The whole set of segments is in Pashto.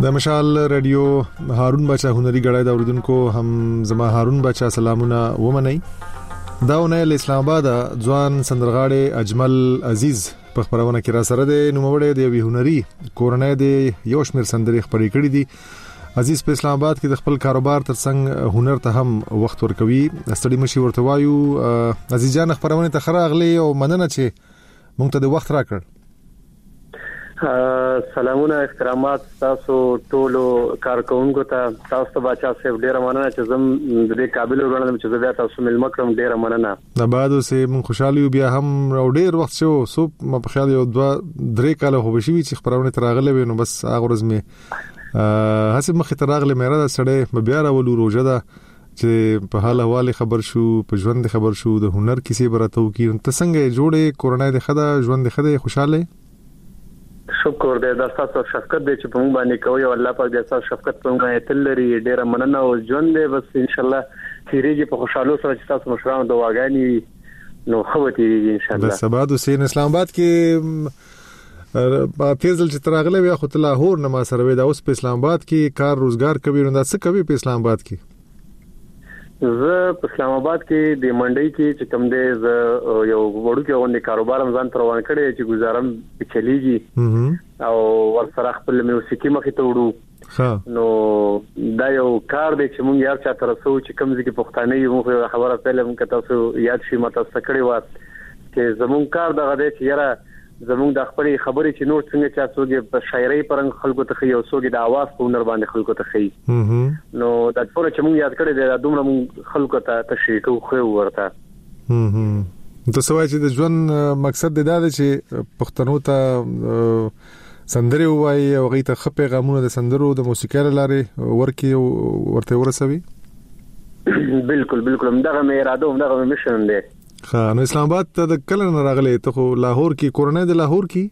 د مشال رادیو هارون بچا هنري غړای د اوریدونکو هم زما هارون بچا سلامونه ومنئ. داونه اسلام آباد ځوان سندرغاړي اجمل عزیز په خبرونه کې را سره د نوموړی د وی هنري کورنۍ د یو شمیر سندري خبرې کړې دي. عزیز په اسلام آباد کې د خپل کاروبار ترڅنګ هنر ته هم وخت ورکوي. ستړي مشي ورته وایو عزیز جان خبرونه ته خراغلي او مننه چې مونږ ته د وخت راکړ. سلامونه احترامات تاسو ټولو کارکونکو ته. تاسو ته بچا صاحب ډیره مننه چې زم د دې قابل وګڼم چې زه تاسو ملمه کړم. ډیره مننه. د بعدو سه مون خوشاله یو بیا هم ډیر وخت شو سو ما په خیال یو 2-3 کاله هو بشي چې خبرونه تراغله وینو بس هغه ورځ می حسب مخ تراغله مېره د سړې بیا راولو روزه ده چې په حال حواله خبر شو په ژوند خبر شو د هنر کیسه براتو کې ته څنګه جوړې کورونای د خدا ژوند خدا خوشاله. شکر دې د تاسو شفقت دې چې په موږ باندې کوي او الله پاک دې تاسو شفقت په موږ ایتل لري. ډیره مننه او ژوند دې بس ان شاء الله تیریږي په خوشاله سره چې تاسو مشرانو دواګانی نو خوتي ان شاء الله. د سبا د حسین اسلام آباد کې په تیزل چې تراغله بیا خو لاهور نه ما سره وې دا اوس په اسلام آباد کې کار روزګار کوي نو دا څه کوي په اسلام آباد کې؟ زه په اسلام آباد کې د منډي کې چې کوم دې یو وړو کې غونډه کاروبار مزان تر روان کړي چې گزارم چلیږي او ورسره خپل موسیقي مخې ته وړو. نو دا یو کار دی چې مونږ یار چا تر سو چې کوم ځکه پښتانه یو خبره پهله مونږ تاسو یاد شي ماته سکړی و چې زمون کار دغه دی چې یاره زمون د خپل خبرې چې نور څنګه چا څوګي په شاعرۍ پرنګ خلکو ته خي او څوګي د आवाज په هنر باندې خلکو ته خي. نو دا ټول چې مونږ یاد کړی دی دا دومره مونږ خلکو ته تشریح خو ورته. تاسو وایئ چې د ژوند مقصد دا دی چې پښتنو ته سندري وایي او غي ته خپې غمونه د سندرو د موسیقۍ لارې ورکی ورته ورسوي. بالکل دغه مې اراده او دغه مشن دی. نو اسلام آباد ته د کله نه راغلی ته خو لاهور کې کورنۍ د لاهور کې؟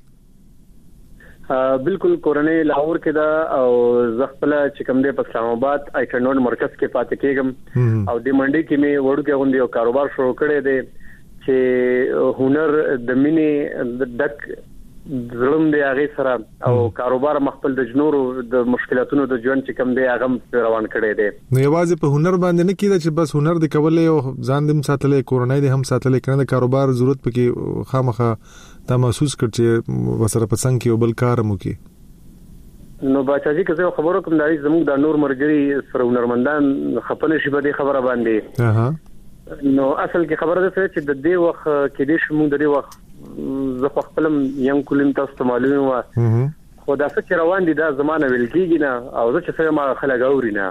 بالکل کورنۍ لاهور کې دا او زغپله چې کوم دی په اسلام آباد ایکنون مرکز کې پاتې کېږم او د منډي کې مې وړو کې غونډي او کاروبار شروع کړی دی چې هنر د مینې دک زړم دی هغه سره او کاروبار مخبل د جنورو د مشکلاتونو د ژوند چې کوم دی هغه روان کړی دی. نو یوازې په هنر باندې نه کیده چې بس هنر د کولې او ځان دې ساتلې کورنۍ دې هم ساتلې کنه د کاروبار ضرورت پکې خامخه تا محسوس کړ چې وسره پسند کې او بل کار مو کې. نو باچاجي که زه خبرو کوم دای زموږ د نور مرګري سره هنرمندان خپل شي په دې خبره باندې. نو اصل کې خبره ده چې د دې وخت کې دې شمو د دې وخت زه خپلم یم کولم تاسو ته معلومه و خو دا څه روان دي دا زمانه ویل کېږي نه او زه چې څنګه ما خلک اوري نه.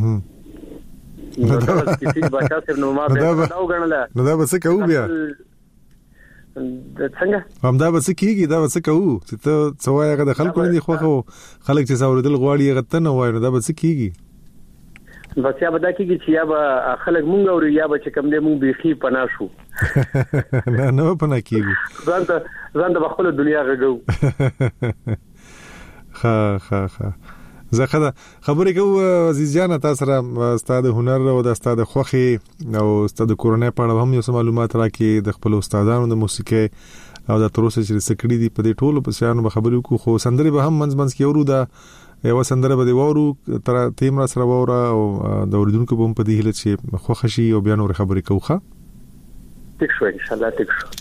نو دا چې بچا سره نو ما دا وګڼله نو دا به څه کوو بیا څنګه هم دا به څه کېږي دا به څه کوو چې ته څه وایې هغه د خلکو نه دي خو خلک چې څاوردل غواړي هغه ته نه وایي نو دا به څه کېږي؟ بس یا به دا کېږي چې یا به خلک مونږ اوري یا به چې کوم دې مونږ بيخي پنا شو. نه پنا کېږي ځان د خپل دنیا غږو. ها زه خبرې کوم عزیز جان تاسو سره استاد هنر او د استاد خوخي او استاد کورنۍ په اړه هم یو معلومات راکې د خپل استادانو د موسیقي او د تروسه چې سکړې دي په دې ټولو په شانو به خبرې کو خو سندري به هم منځ کې ورو دا یو سندره به دی وورو تر تیم را سره ووره او د اوریدونکو په په دې هله چې خوښ شي او بیا نور خبرې کوخه. تک شو ان شاء الله تک شو.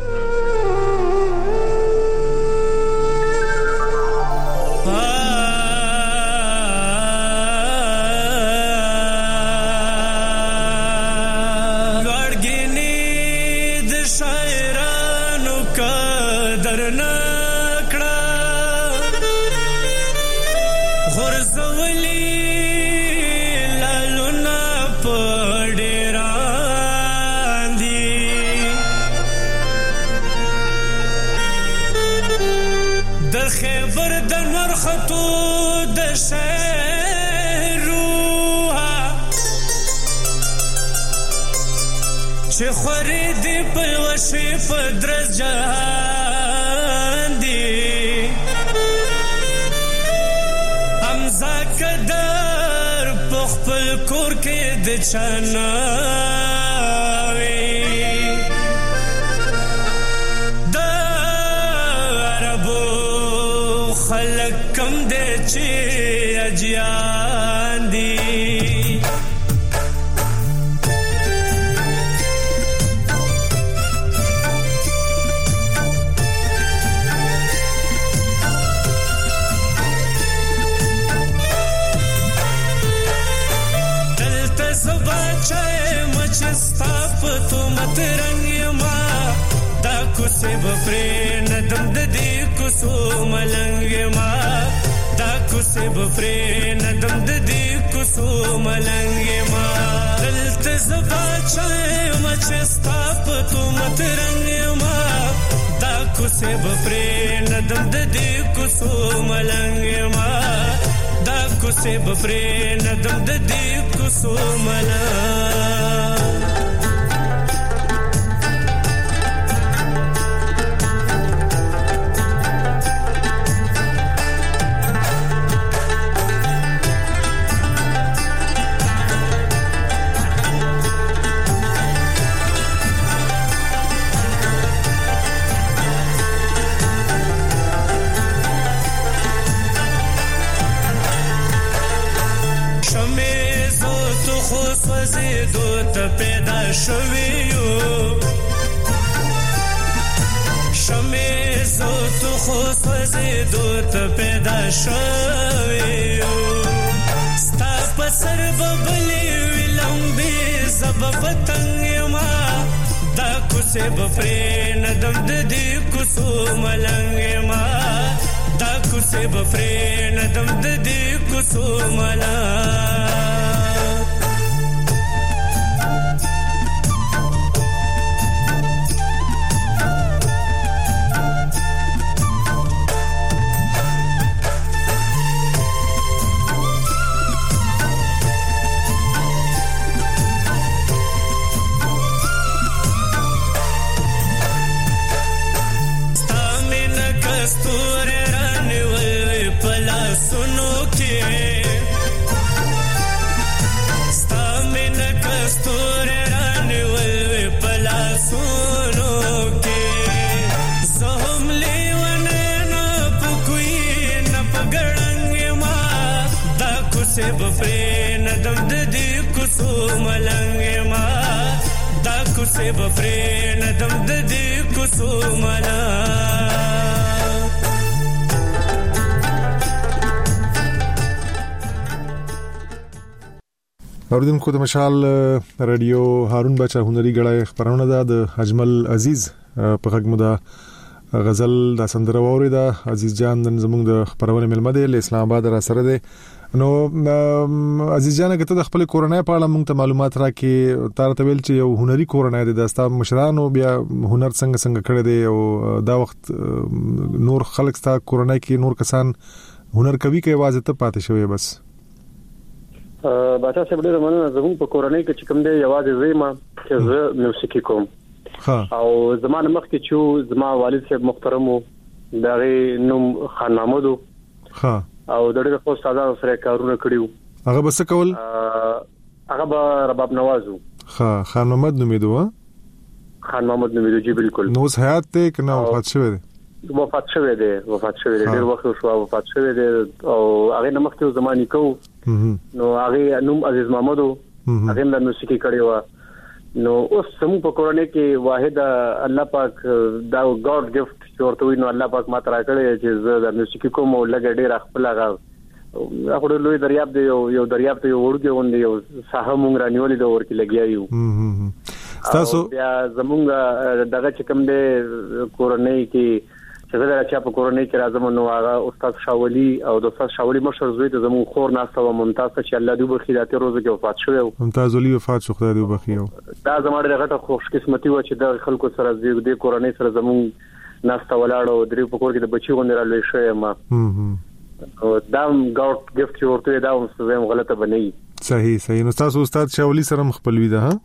چې خوري دی پلوشي پدرس جهان دی امزا قدر پخپل کور کې د چناوي د عربو خلق کم دې چې اجیان دي تو مت رنگ ما دا کوسه بپری ندم د دې کوسو ملنګ ما دا کوسه بپری ندم د دې کوسو ملنګ ما دلته زبا چای مچستا تو مت رنگ ما دا کوسه بپری ندم د دې کوسو ملنګ ما دا کوسه بپری ندم د دې کوسو ملنګ پیدا شویو شمه زو تو خو سوزیدو ته پیدا شویو ستا پسر ببلی ویلمبی زب پتنگ ما دا کوسه بپری ندم د دې کوسو ملنګ ما دا کوسه بپری ندم د دې کوسو ملنګ से बफरे नदम ददी कुसुमला اوریدونکو د مشال رادیو هارون بچا هنري غړای خبرونه ده د اجمل عزیز په غږ مده غزل د سندره وریدا عزیز جان زموږ د خبرونه ملمه ده اسلام آباد را سره ده نو عزیز جان کته د خپل کورنۍ په اړه موږ ته معلومات راکې تر ته ویل چې یو هنري کورنۍ ده د استاد مشرانو بیا هنر څنګه کړی دی او دا وخت نور خلک ستا کورنۍ کې نور کسان هنر کوي کې आवाज ته پاتې شوی بس باچا صاحب ډېر مننه زموږ په کورنۍ کې چې کوم دی یوازې زما چې زه موسیقي کوم او زمانه مخکې چې زما والد صاحب محترم وو دغه نوم خان محمود ها او د ډېر خو استادانو سره کارونه کړیو هغه بس کول هغه به رباب نوازو ها خان محمد نومیدو خان محمد نومیدو جی بالکل نو حیات ته کنه وفات شوی دی وفات شوی دی ډېر وخت شو وفات شوی دی او هغه نمخته زماني کو نو هغه نوم عزیز محمد هغه د موسیقي کړی و نو اوس سمو په کورنۍ کې واحد الله پاک دا ګاډ گیفت ورته وي نو الله پاک ما ترا کړی چې زه د موسیقي کوم او لګ ډېر خپل هغه لوی دریاب دی یو دریاب ته ورګي وندي یو ساحه مونږ رانیولې د ورکی لګیایو تاسو بیا زمونږ دغه چې کوم دی کورنۍ کې چې دا چې په کورنۍ کې راځم نو هغه استاد شاولي او د استاد شاولي مشر زوی ته زمون خور ناسته و ممتاز چې الله دې بخیر ته روزه کې وفات شوی ممتاز علي وفات شو خدای دې بخیر دا زموږ دغه خوش قسمتي و چې د خلکو سره دې کورنۍ سره زمون ناسته ولاړو درې په کور کې د بچي غونډه را لوي شوی ما دا ګاډ گیفت ورته دا هم زم غلطه بنئ صحیح نو تاسو استاد شاولي سره مخبلوي ده ها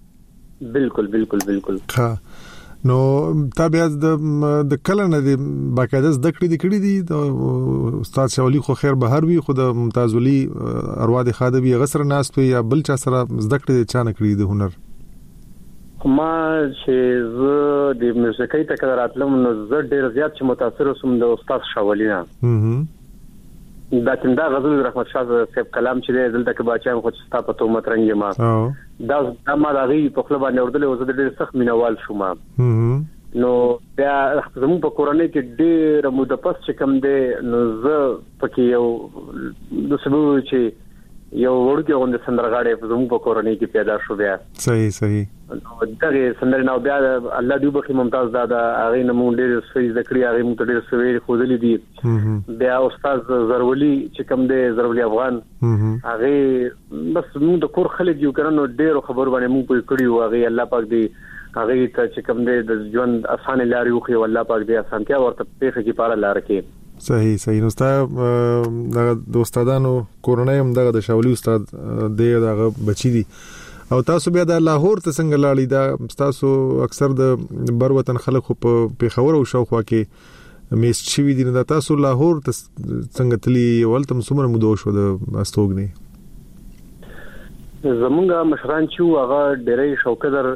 بالکل ها نو تابع د کله نه د باقاعده زده کړې دي د استاد شاولي خو خیر بهر وي خو د ممتاز علي اروا د خادبي غسر ناس په یا بل چا سره زده کړې چا نه کړې د هنر ما چې زه د موسیقۍ ته کله راتلم نو زه ډېر زیات چې متاثر وسوم د استاد شاولینا دا څنګه غزل رحمت شاه صاحب کلام چې دلته کې باچا خو ستا په تومت رنګ ما دا ما دغه په خپل باندې اردل او زه ډېر سخت مینوال شوم نو بیا زموږ په کورنۍ کې ډېر موده پس چې کوم دی نو زه پکې یو د سبو چې یو ورته غونډه سندرغاړي په زموږ په کورنۍ کې پیدا شو بیا صحیح دغه سندره نو بیا الله دې بخي ممتاز دادا هغه نمو ډېر سوي ذکرې هغه مو ډېر سوي خوذلې دي بیا استاد زرولی چې کوم دی زرولی افغان هغه بس موږ د کور خلک یو کړنو ډېر خبر باندې موږ په کړیو هغه الله پاک دې هغه ته چې کوم دی د ژوند اسانه لاري خو الله پاک دې اسانتیا ورته پیخه کې پاره لار کې صحیح نو د استادانو کورنۍ هم دغه د شاولي استاد دغه بچی دي او تاسو بیا د لاهور ته څنګه لاړی دا تاسو اکثر د بر وطن خلک په پیښور او شاوخوا کې میس چوي دي نو تاسو لاهور ته څنګه تلی ولته مسمر مودو شو د استوګنی زمونږ مشران چې هغه ډېرې شوکدر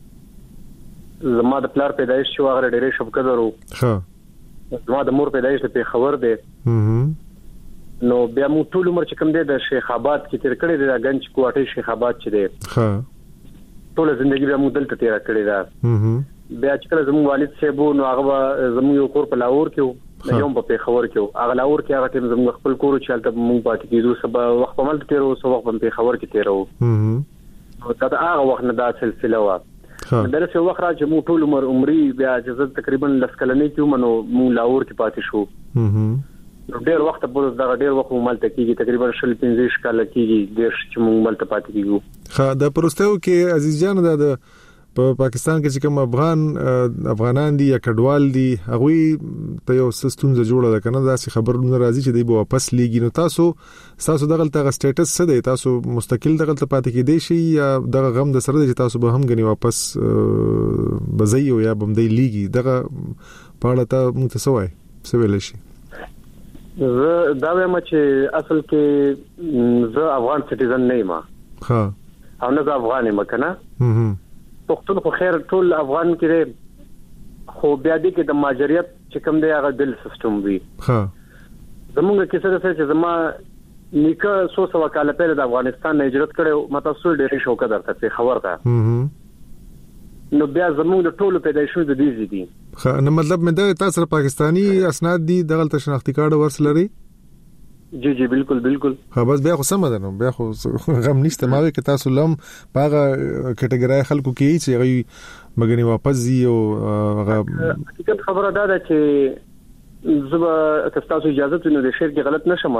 زما د پلار پیدایش شو هغه ډېرې شوکدر وو زما د مور پیدایش په خبر دی نو بیا مو ټول عمر چې کوم دی د شیخ آباد کې تیر کړی دی د گنج کوټه شیخ آباد چې دی ټول ژوندۍ بیا مو دلته تیر کړی دا بیا چې کله زموږ والد صاحب نو هغه زموږ یو کور په لاهور کې یو په خبر کې هغه لاهور کې هغه ټیم زموږ خپل کور چې حالت مو پاتې کیدو سبا وخت په ملت تیرو سو وخت په خبر کې تیرو نو دا هغه وخت نه دا سلسله و درسه وخت را چې مو ټول عمرې بیا چې تقریبا لسکلنې کې مونږ نو لاهور کې پاتې شو نو ډېر وخت په دغه ډېر وخت ملت کېږي تقریبا 15 کال کېږي ډېر چې مونږ ملت پاتې کېږو خا د پروستو کې عزیز جان د په پاکستان کې چې کوم افغانان دي یا کډوال دي هغه ته یو سستونزه جوړه ده کنه دا سي خبرونه راځي چې دی به واپس لیږي نو تاسو دغه سټیټس څه دی تاسو مستقل دغه پاتې کېدئ شي یا دغه غم د سره چې تاسو به هم غني واپس بزایو یا بمدی لیږي دغه پاړه ته متسوي څه ویل شي زه دا وایم چې اصل کې زه افغان سټیزن نه یم ها او نه افغان یم کنه پښتون خو خیر ټول افغان کې خو بیا دې کې د ماجریت چې کوم دی هغه دل سیستم وي ها زمونږ کې څه څه چې زما نیکه 100 کال پهله د افغانستان نه هجرت کړو ماته څو ډېر شوق درته خبر ده نو بیا زمونږ د ټولو پیدایشونو د دې دي خا نو مطلب مې دا تاسو پاکستانی اسناد دي دغه شناختی کارت ورسلري جی بالکل ها بس بیا خو سم ده نو بیا خو غم نشته ما کې تاسو لم باغه کټګورای خلکو کې چې غي مګنی واپس زی او هغه حقیقت خبره ده چې زبا تاسو اجازه ته نو د شعر کې غلط نشم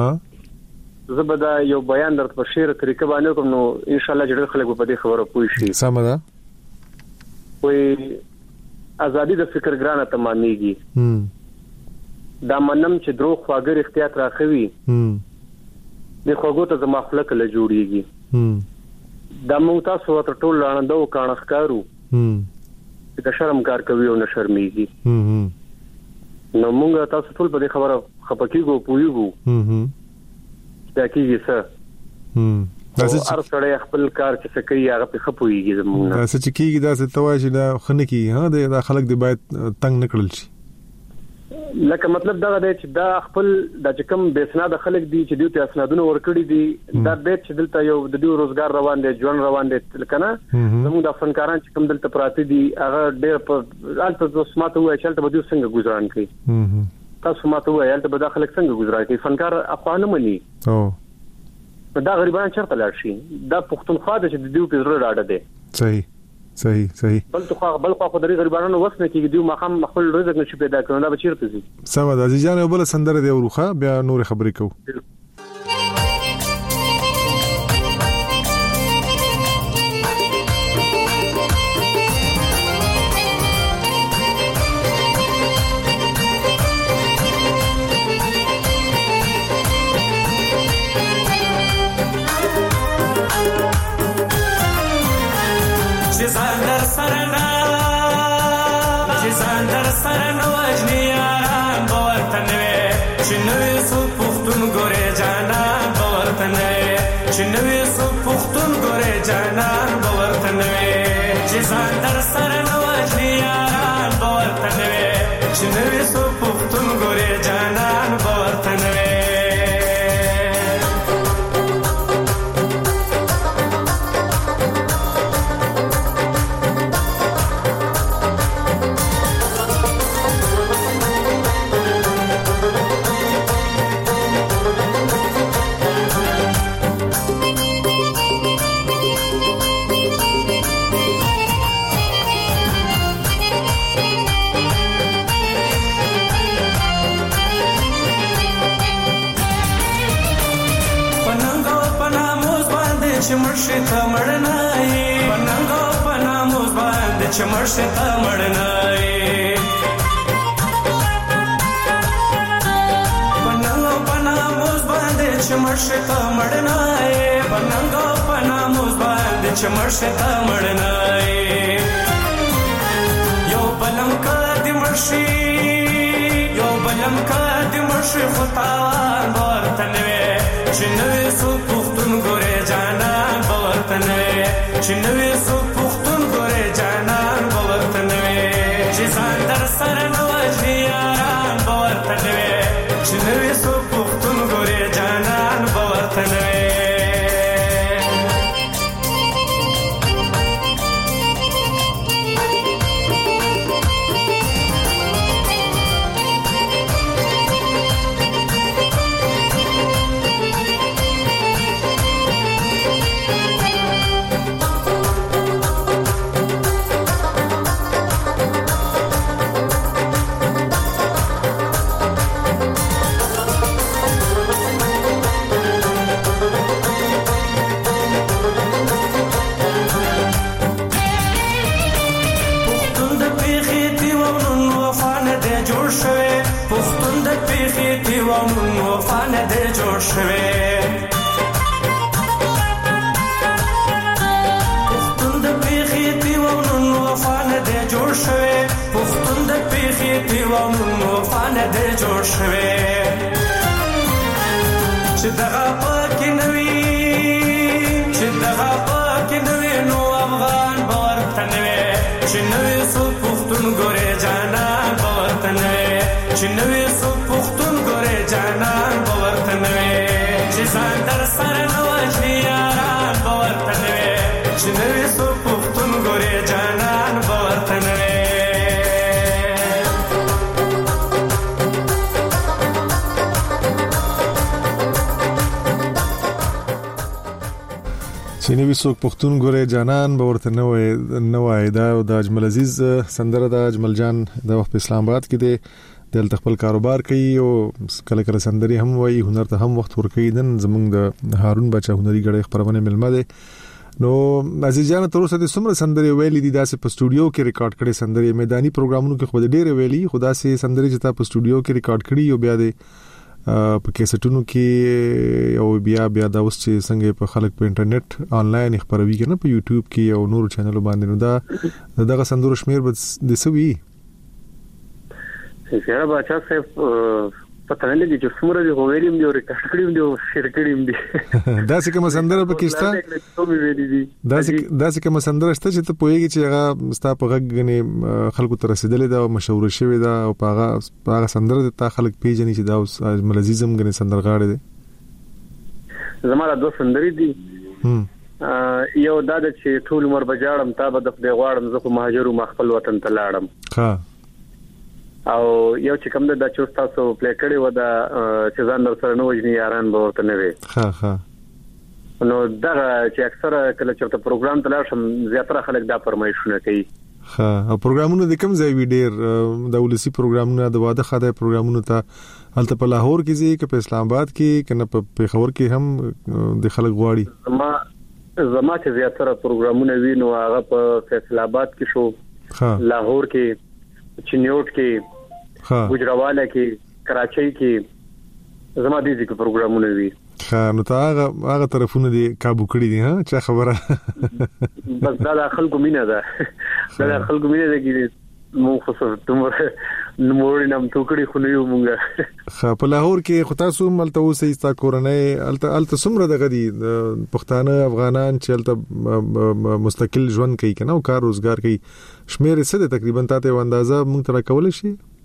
زبا دا یو بیان درته په شعر طریقه باندې کوم نو ان شاء الله چې خلک په دې خبره پوي شي سم ده وي ازادي د فکر ګرانه تمامېږي دا منم چې درو خواګر احتیاط راخوي د خواګو ته زما خلک له جوړيږي دا مو تاسو ته ټول لاندو کانخکارو چې د شرم کار کوي او نه شرمېږي نو موږ تاسو ټول په دې خبره خپکیږو پويګو دا کیږي څه هر سړی خپل کار چې کوي هغه په خپويږي زموږ دا څه کیږي دا څه تواشي دا خنکی ها دا خلک دی باید تنگ نکړل شي لکه مطلب دا دی چې دا خپل د چکم بیسناد خلک دي چې دوی ته اسنادونه ورکړي دي دا به چې دلته یو د دوی روزګار روان دي ژوند روان دي کنه زموږ د فنکاران چې کوم دلته پراته دي هغه ډېر په الته سماته وای چې به دوی څنګه گزاران کوي تاسو ماته وای الته به داخله څنګه گزارای کوي فنکار افغان مني دا غریبان چرته لاړ شي دا پښتونخوا د دوی په ضرور راډه دي صحیح بل خو د غریبانو وسنه کې دیو مخام خپل رزق نشي پیدا کړو دا بچیرته سي سم د عزیزانو بل سندره دی وروخه بیا نور خبرې کو Jana چنوي سو پختون ګورې جانان ورتنوي چمرشت مړنای پننګو پناموز باندې چمرشت مړنای پننګو پناموز باندې چمرشت مړنای پننګو پناموز باندې چمرشت مړنای یو بلم کدی مرشي یو بلم کدی مرشي خطاوان ورتنوي چنوي سو پختون ګورې جانان ورتنوي چنوي سو پختون ګورې جانان ورتنوي چې ځان در سره نو یاران ورتنوي چنوي سو پختون ګورې جانان ورتنوي چې دغه پکې نوي چې دغه پکې نوي نو افغان ورتنوي چې نوي سو پختون ګورې جانان ورتنوي چې نوي سو پختون ګورې جانان ورتنوي چې ځان در سره نو یاران ورتنوي چې نوي سو پختون ګورې جانان ورتنوي چینی څوک پښتون ګورې جانان به ورته نه وای دا د اجمل عزیز سندره د اجمل جان د وخت په اسلام آباد کې دی دلته خپل کاروبار کوي او کله کله سندري هم وایي هنر ته هم وخت ورکوي نن زمونږ د هارون بچا هنري غړي خبرونه ملمه ده نو عزیز جان تر اوسه د سمره سندري ویلي دي داسې په سټوډیو کې ریکارډ کړي سندري میداني پروګرامونو کې خو ډېر ویلي خدا سي سندري چې تا په سټوډیو کې ریکارډ کړي او بیا د په کیسټونو کې او بیا دا اوس چې څنګه په خلک په انټرنیټ آنلاین خبروي کنه په یوټیوب کې او نور چینل باندې نو دا دغه سندرو شمیر به د سوي څنګه بچا صاحب پته نه لګي چې څومره دی ویلیم دی او ریکارډ کړیم دی او شیر کړیم دی دا څه کوم سندره پکې دا څه کوم سندره شته چې ته پوهیږي چې هغه ستا په غږ خلکو ته رسیدلې ده او مشهور شوی ده او هغه سندره ته خلک پیژني چې دا اوس اجمل عزیزم غني سندرغاړي دي زموږ دوه سندري دي یو دا چې ټول عمر بجاړم تا به د خدای غواړم زه په مهاجرو مخفل وطن ته لاړم ها او یو چې کوم د چوس تاسو پلی کړی و دا چې ځان در سره نو وجنی یاران به ورته نه وي ها نو دا چې اکثره کله چې په پروګرام ته لاشم زیاتره خلک دا فرمایشونه کوي ها او پروګرامونه د کوم ځای وی ډیر د ولسی پروګرامونه د واده خاطر پروګرامونه ته هلته په لاهور کې ځي که په اسلام آباد کې کنه په پیښور کې هم د خلک غواړي زما چې زیاتره پروګرامونه وینو هغه په فیصل آباد کې شو لاهور کې چنیوټ کې ګجراواله کې کراچۍ کې زما دي ځکه پروګرامونه وی نو تا هغه طرفونه دي کابو کړی دي ها چا خبره بس دا خلکو مینه ده دا خلکو مینه ده کې مو خصوص تمره نموړ نام ټوکړي خو نه یو مونږه په لاهور کې خو تاسو ملته اوسې استا کورنۍ الته سمره دغه دي پښتانه افغانان چې الته مستقل ژوند کوي کنه او کار روزګار کوي شمیر څه ده تقریبا تاسو اندازه مونږ تر کول شي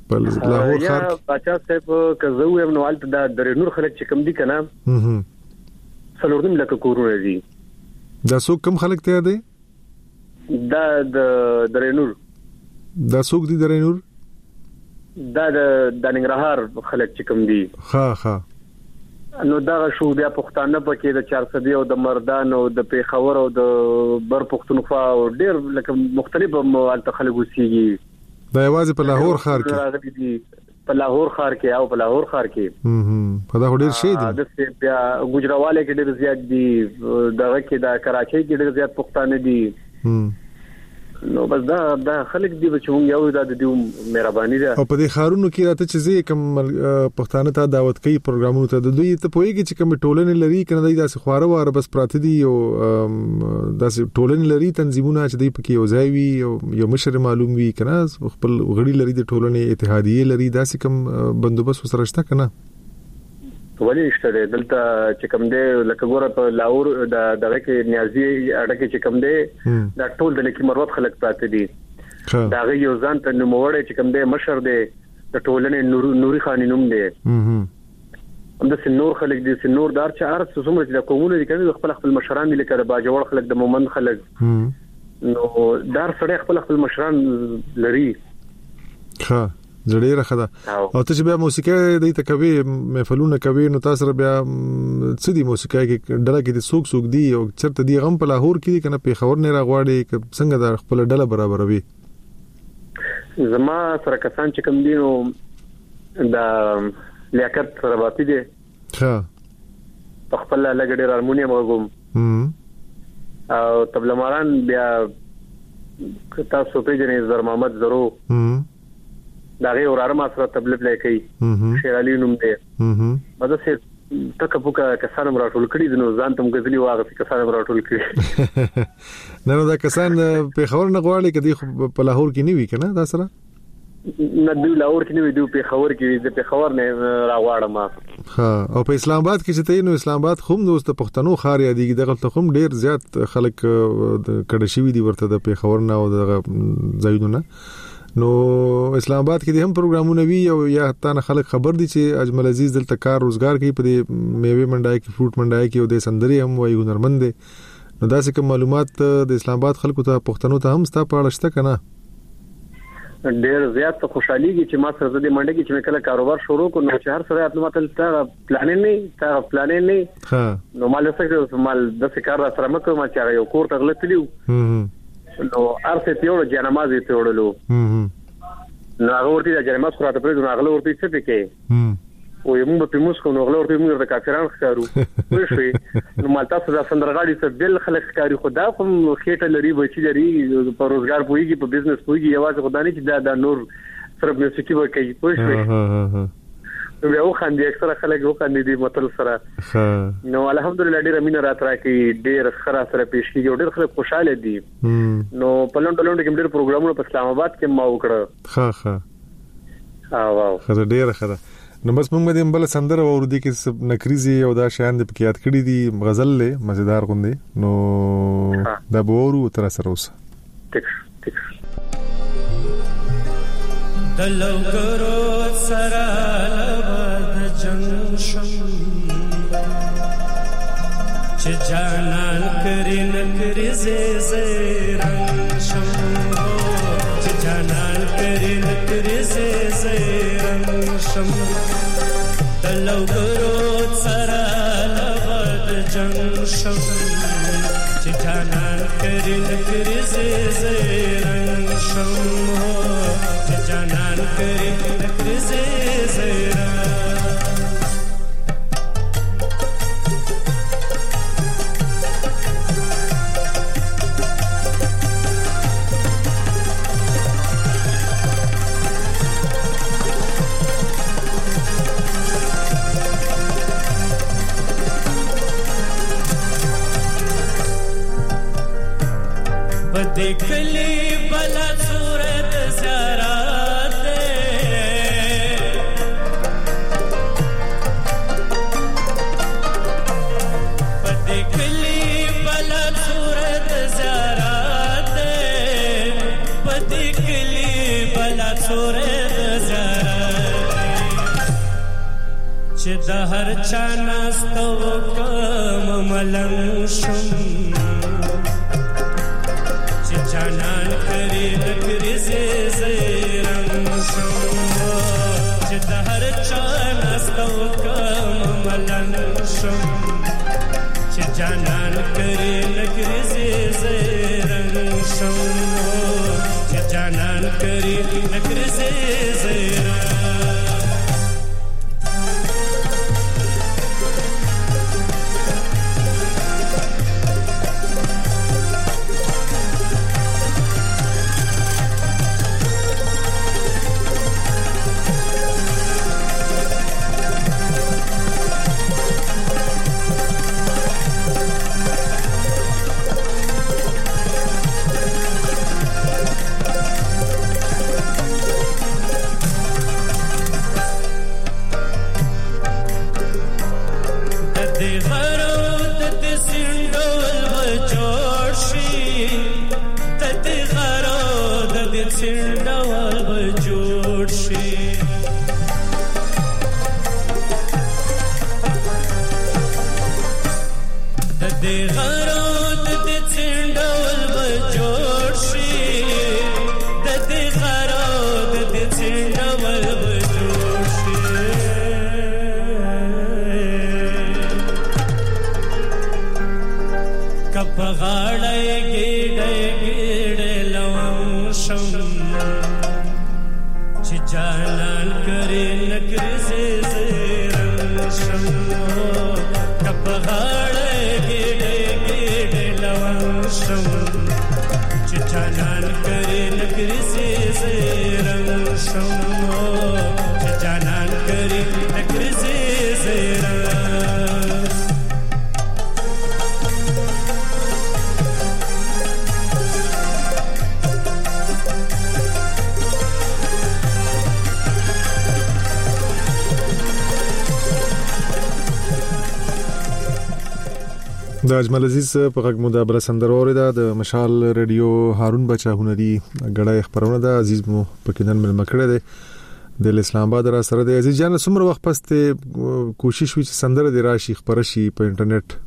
په لاهور ښار یا بچا صاحب کزو یم نو الته د درنور خلک چې کم دي کنه څلورم لکه کورونه دي. دا څوک کم خلک ته دي؟ دا د درنور. دا څوک دي درنور؟ دا د ننګرهار خلک چې کم دي. ها نو دا شو بیا پښتانه پکې د 400 او د مردان او د پیښور او د بر پښتونخوا او ډېر لکه مختلف الته خلک وسیږي. دا یوازې په لاهور ښار کې په لاهور ښار کې او په لاهور ښار کې په دا ډېر شي دي. د بیا ګجراواله کې ډېر زیات دي، دغه کې د کراچۍ کې ډېر زیات پښتانه دي. نو بس دا خلک دی چې موږ یو د دې مهرباني ده. او په دې خارونو کې راته چې زه کوم پښتانه ته دعوت کوي پروګرامونو ته د دوی ته پوهیږي چې کوم ټولنې لري کنه داسې خواره واره بس پراته دي او داسې ټولنې لري تنظیمونه چې دوی پکې یو ځای وي او یو مشر معلوم وي کنه خپل غړي لري د ټولنې اتحادیه لري داسې کوم بندوبست وسره شته کنه؟ ولی نشته دلته چې کوم دی لکه ګوره په لاهور دغه کې نیازي اړه کې کوم دی دا ټول د لکه مروت خلک پاتې دي. دا غي یو ځان ته نوموړی چې کوم دی مشر دی د ټولنې نوري خان نوم دی. هم د سنور خلک دي، سنور دار چې ارڅ څومره د کومونه دي کنه خپل مشران دي لکه د باجوړ خلک د مومند خلک. نو دار سره خپل مشران لري. زړه راخدا او ته چې بیا موسیقي د تکوي محفلونه کوي نو تاسو بیا څه دي موسیقي کې ډله کې د سوق دی او چرته دی غم په لاهور کې کنه په خبر نه راغواړي څنګه د خپل ډله برابروي؟ زما سره کسان چې کوم دي نو دا لیاقت رباطي دي. په خپل لګډي هارمونیم وګم او طبله ماران بیا تاسو په جنې زر محمد زرو دا غي وراره ما سره تبلیغ لکې شیر علي نوم دی. مده سه تک پوکا کسان راټول کړي نو ځان تم غزلی واغه کسان راټول کړي. نه دا کسان په خبر نه غواړي کدي په لاهور کې نیوي کنه دا سره نه دی لاهور کې نیوي دی په خبر کې د په خبر نه راغواړم. او په اسلام آباد کې چې ته نو اسلام آباد خوم دوست پښتنو خار یادي دغه ته خوم ډیر زیات خلک کډه شوی دي ورته د په خبر نه او د زیدونه. نو اسلام آباد کې هم پروګرامونه وی او یا تانه خلک خبر دي چې اجمل عزیز دلته کار روزګار کوي په میوه منډای کې فروټ منډای کې او د سندري هم وایي هنرمند دي. نو دا څه کوم معلومات د اسلام آباد خلکو ته پښتنو ته هم ستا په اړه شته کنه؟ ډیر زیات خوشحاليږي چې ما سره د منډه کې چې کله کاروبار شروع کو نو چې هر سره خپل متل تا پلان نه نو مال څه مال د کار سره مکه ما چې یو کور ته غلطلیو نو ارته تیوړ جنمازي تیوړلو نو هغه ورته د جنماز خراته پرې نو هغه ورته څه پکې او موږ په موسکو نو هغه ورته موږ د کافرانو ښکارو وښوي نو مالتا سره سندرغاړي څه بل خلک ښکاری خدا کوم خېټه لري بچی لري په روزګار پويږي په بزنس پويږي یوازې خدای نه چې دا نور سره موسیقي وکړي وښوي نو یو خاندي اکثر خلک یو خاندي دي متل سره نو الحمدلله ډیر امینه راترا کې ډیر خره سره پیش کیږي ډیر خلک خوشاله دي. نو پلوند کې ډیر پروګرامونه په اسلام آباد کې ما وکړه. واو خزه ډیر خره نو بس موږ دې بل سندره اوردي کې نکریزي او دا شان دې پکې یاد کړی دي غزل له مزیدار غوندي نو دا بورو تر سره اوس ټیک دلوګرو سره لبد جنگ شم چې جانان کري نکري زي رنگ شم چې جانان کري نکري زي رنگ شم دلوګرو سره لبد جنگ شم چې جانان کري نکري زي رنگ شم جانان کرے نکر سے زیرا بدکلی بلا صورت زیارہ صورت زیارت چې د هر چا ناستو کوم ملنګ شم چې جانان کرے نکرې زیرم شم چې د هر چا ناستو کوم ملنګ شم چې جانان کرے نکرې زیرم شم چې جانان کرے نکرې زیرم د اجمل عزیز په غږ مو د بل سندروري د مشال رادیو هارون بچا هنري غړای خبرونه د عزیز مو په کینن مل مکړه ده د اسلام آباد را سره د عزیز جان څومره وخت پس ته کوشش وکړي سندره د راشي خبر شي په انټرنیټ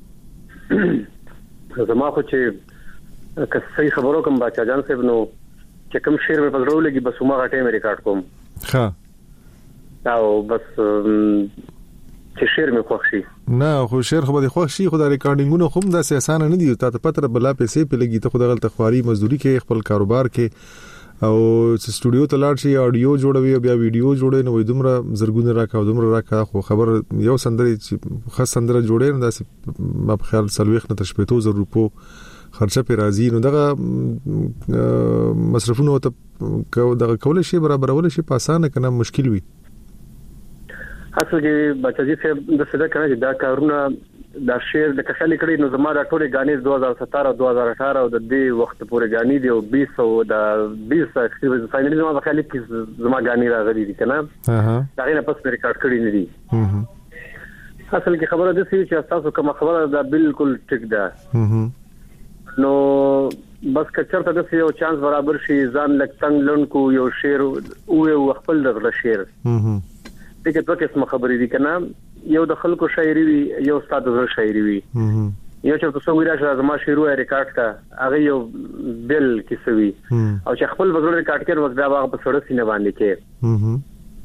زما خو چې که صحیح خبرو کوم بچا جان صاحب نو چې کوم شعر په پزړو لګي بس ما غټه مې ریکارډ کوم ها او بس چې شعر مې خوښ شي نه خو شعر خو به خوښ شي خو د ریکارډینګونو خو د اساسانه نه دی ته پته بلا پیسې په لګي ته خو د غلط خواري مزدوري کې خپل کاروبار کې او سټوډیو ته لاړ شي اډیو جوړوي او بیا ویډیو جوړوي نو دومره زرګونه راکا خو خبر یو سندري خاص سندره جوړي نو داسې ما په خیال سلويخ نه تشپېتو زر روپو خرچه په راځي نو دغه مصرفونه ته دغه کول شي برابرول شي په اسانه کنه مشکل وي اصل کې بچی صاحب د څه کنه چې دا کارونه د شعر د کښلي کړي نو زما د ټولې غانې 2017 او 2018 او د دې وخت پورې غانې دی او 20 او د 20 فائنلی زما په خیال کې زما غانې راغلي دي کنه دا غینه پس ریکارډ کړی نه دي اصل کې خبره ده چې تاسو کوم خبره ده بالکل ټیک ده نو بس کچرته د یو چانس برابر شي ځان لک څنګه لونکو یو شعر او خپل د شعر دغه په قسمه خبرې دي کنه یو د خلکو شاعري وي یو استاد د شاعري وي یو چې تاسو ویل راځه زما شعرو ریکارډ کا هغه یو بل کیسوي او چې خپل وګړو ریکارډ کړي وخت دا هغه په سړک سینه باندې کې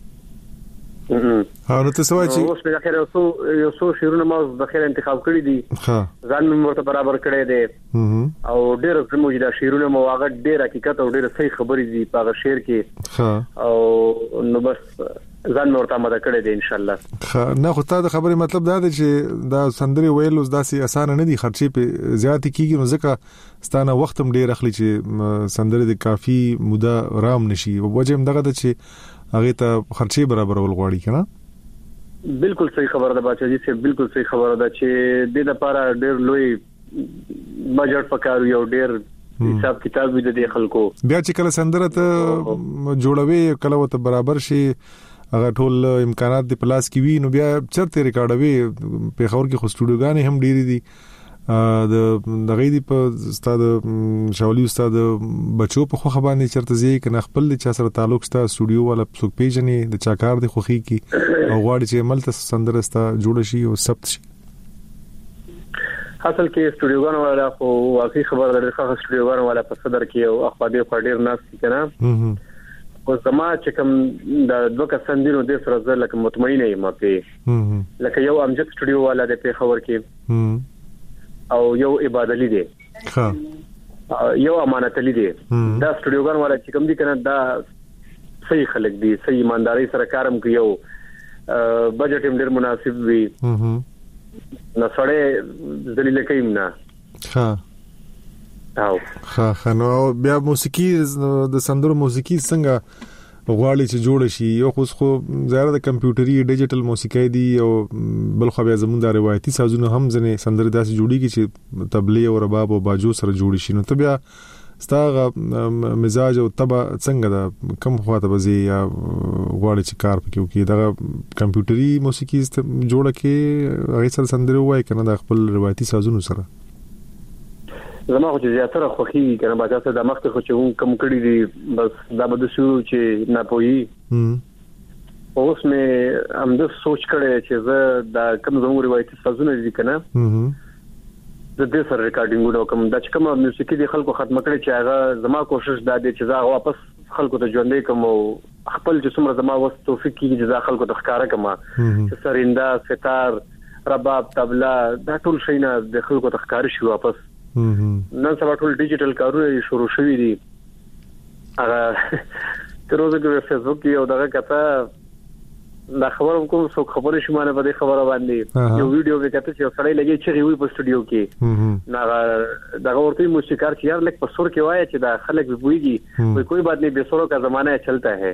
نو ته سوای چې اوس په اخر یو څو شعرونه ما د خیر انتخاب کړی دي ځان مرته برابر کړی دي او ډېر موجوده شعرونه مو هغه ډېر حقیقت او ډېر صحیح خبرې دي په هغه شعر کې او نو بس ځان مرته ماده کړی دي ان شاء الله نه خو ته د خبرې مطلب دا دی چې دا سندري ویل اوس داسې اسانه نه دي خرچې په زیات کیږي نو ځکه ستانه وخت هم ډېر اخلي چې سندري د کافي موده رام نشي او وجه هم دغه چې هغه ته خرچې برابر ول غواړي کنه بالکل صحیح خبره ده بچا جی چې بالکل صحیح خبره ده چې د لپاره ډېر لوی بجټ پکارو یو ډېر حساب کتاب وي د خلکو بیا چې کله سندره ته جوړوي کله وته برابر شي هغه ټول امکانات د پلاس کې وي نو بیا چرته ریکارډوي په خور کې خو سټوډیوګانې هم ډېری دي د غیدی په استاد شاولی استاد بچو په خو باندې چرته زی کنه خپل چا سره تعلق ستا سټوډیو والا څوک پیژنې د چا کار دی خوخي کی او غواړي چې عمل ته سندرستا جوړ شي او ثبت شي. اصل کې سټوډیوګان والا خو واقعي خبر درته ښه سټوډیوګان والا په صدر کې او اخبار په ډیر ناس کنه او زما چې کوم د دوه کسان دي نو د سره زه لکه مطمئن یم په لکه یو امجد سټوډیو والا د په خبر کې او یو عبادت دی ها یو امانت علی دی دا سټوډیوګان والا چې کوم دي کنه دا صحیح خلک دي صحیح ایمانداري سره کارم کوي او بجټ هم ډیر مناسب وي نو سره ذلیل کيم نه ها نو بیا موسیقي د سندرو موسیقي څنګه غواړي چې جوړ شي یو خو زیاده د کمپیوټري ډیجیټل موسیقي دی او بل خو بیا زموږ د روایتي سازونه هم ځنه سندرې داسې جوړیږي چې تبلی او رباب او باجو سره جوړ شي نو ته بیا ستاسو مزاج او تبع څنګه دا کم خواته بزي یا غواړي چې کار پکې وکړي دا کمپیوټري موسیقي جوړه کې هغه سره سندرې وای کنه د خپل روایتي سازونو سره زما خو چې زیاتره خوخي کنه باچا سره د مخته خو چې کم کړی دي بس دا بده شو چې نه پوي اوس مې هم د سوچ کړی چې زه د کم زموږ روایتي سازونه دي کنه د دې سره ریکارډینګ وکم د چې کوم موسیقي د خلکو ختم کړي چې هغه زما کوشش دا دی چې زه واپس خلکو ته ژوندې کوم او خپل چې څومره زما وس توفیق کیږي چې زه خلکو ته ښکارا کوم چې سریندا ستار رباب طبلا دا ټول شي نه د خلکو ته ښکار شي واپس نن سبا ټول ډیجیټل کارونه شروع شوي دي هغه تر اوسه په فیسبوک کې یو دغه کته دا خبرم کوم څو خبرې شمانه په دې خبره باندې یو ویډیو وکړه چې سړی لګي چې وی په سټوډیو کې نه دا ورته موسیقار چې یار لکه په سور کې وایي چې دا خلک به ویږي کوئی بات نه بے سورو کا زمانہ چلتا ہے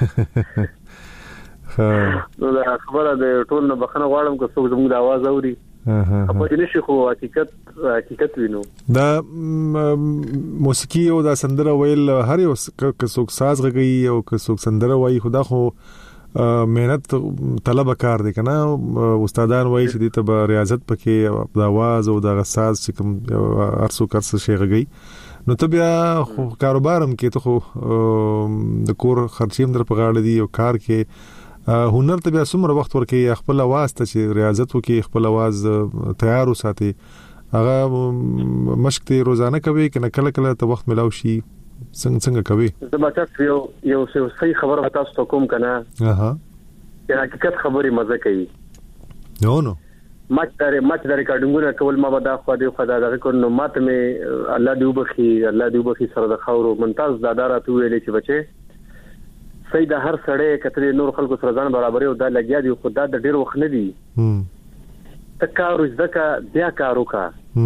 نو دا خبره د ټول نه بخنه غواړم که څوک زموږ د आवाज اوري په دې نشي خو حقیقت وینو دا موسیقي او دا سندره ویل هر یو څوک ساز غږی او څوک سندره وایي خدا خو مهنت طلب کار دی کنه استادان وایي چې دې ته ریاضت پکې د आवाज او د ساز چې کوم ارسو کرس شي غږی نو ته بیا خو کاروبارم کې ته خو د کور خرچیم در په غاړه دی او کار کې هنر ته بیا څومره وخت ورکې خپل आवाज ته چې ریاضت وکي خپل आवाज تیار وساتي هغه مشق ته روزانه کوي کنه کله کله ته وخت ملاو شي څنګه کوي زه به تاسو یو صحیح خبره تاسو ته کوم کنه یا حقیقت خبري مزه کوي نو ماچ د ریکارډینګونو کول ما به دا خو دې خدای دا کو نو ماته مې الله دې وبخي سره د خاورو ممتاز دادار ته ویلې چې بچي سید هر سړی کتري نور خلکو سره ځان برابرې او دا لګیا دي خو دا د ډیر وخت نه دي تکارو ځکه بیا کارو کا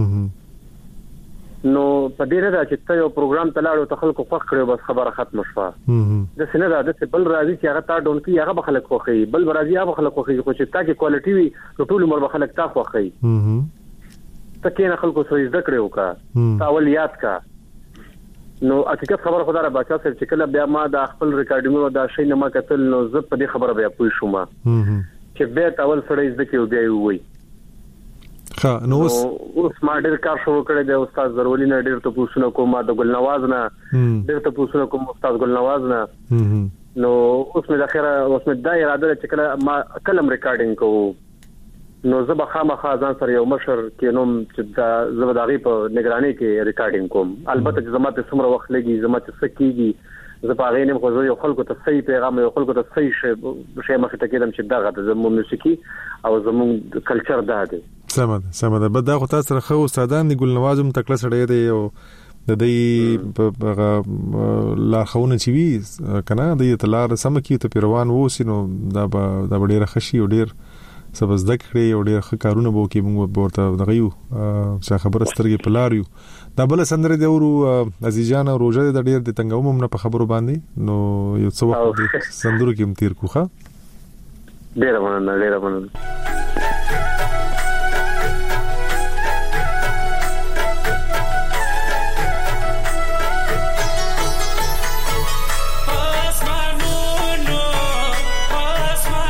نو په دې نه دا چې ته یو پروګرام تلاړو ته خلکو خوښ کړو بس خبره ختم شوه د سینه دا د بل راځي چې هغه تا ډون کې هغه خلک خوخي بل راځي هغه خلک خوخي خو چې تا کې کوالټي وي نو ټول عمر به خلک تا خوخي تکه نه خلکو سره زده کړو کا تاول یاد کا نو حقیقت خبر خدای را بچا سره چې کله بیا ما د خپل ریکارډینګونو دا شی نه ما کتل نو زه په دې خبره بیا پوه شوم چې به تاول سره زده کېو بیا وي نو اوس ما ډېر کار شروع کړی دی استاد زرولی نه ډېر ته پوښتنه کوم د ګل نواز نه ډېر ته پوښتنه کوم استاد ګل نواز نه نو اوس مې د اخره اوس مې دا اراده چې کله ما کلم ریکارډینګ کوم نو زه به خامخا ځان سره یو مشر کې نوم چې دا زبداغي په نگرانی کې ریکارډینګ کوم البته چې زما ته څومره وخت لګي زما ته سکیږي زه په غینم خو یو خلکو ته صحیح پیغام یو خلکو ته صحیح شی مخ ته کېدم چې دا غته زموږ موسیقي او زموږ کلچر دا دی سمه ده بد دا خو تاسو سره خو استادان دی ګل نوازم تکله سړی دی او د دې په لا خونه چې وی کنه د تلار سم کی ته پیروان ووسینو دا ډیره خشي او ډیر سبز دکړي او ډیر ښه کارونه بو کې موږ ورته دغیو چې خبره سترګې پلاریو دا بل سندره دی ورو عزیزان روزه د ډیر د تنګوم نه په خبرو باندې نو یو څو وخت سندرو کې متیر کوخه ډیر مننه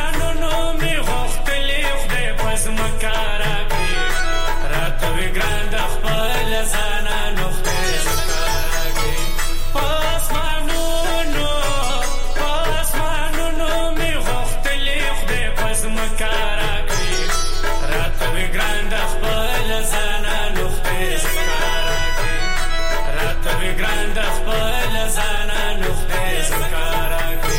Grande پزمکارا کړی راته وی ګران د خپل ځان نوخته زکارا کړی راته وی ګران د خپل ځان نوخته زکارا کړی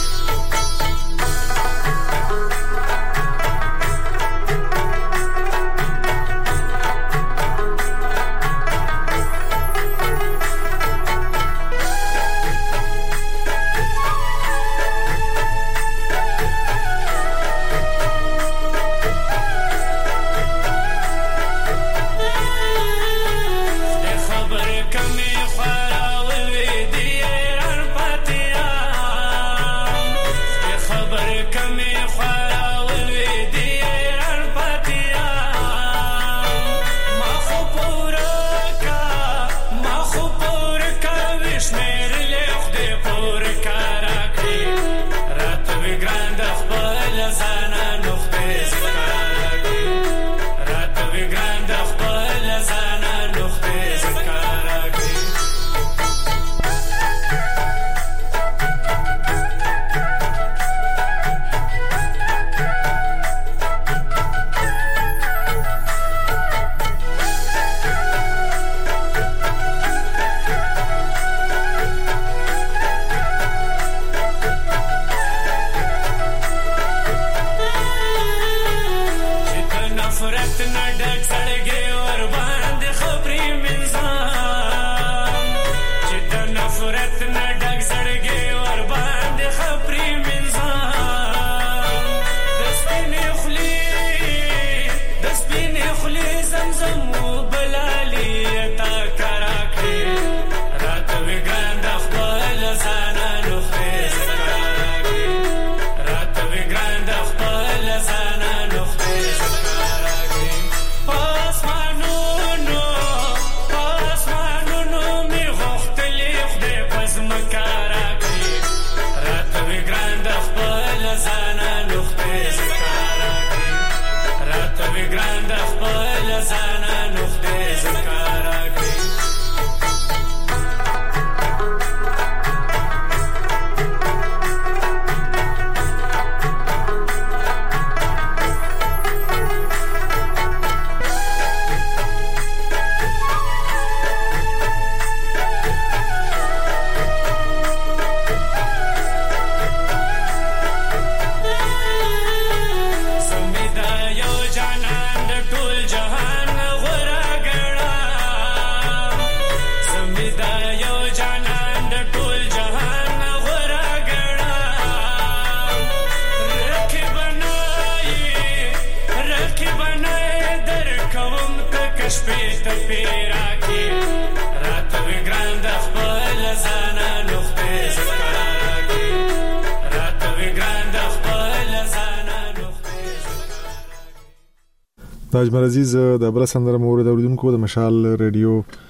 اجمل عزیز د بل سندره مورد اوریدونکو د مشال ریډیو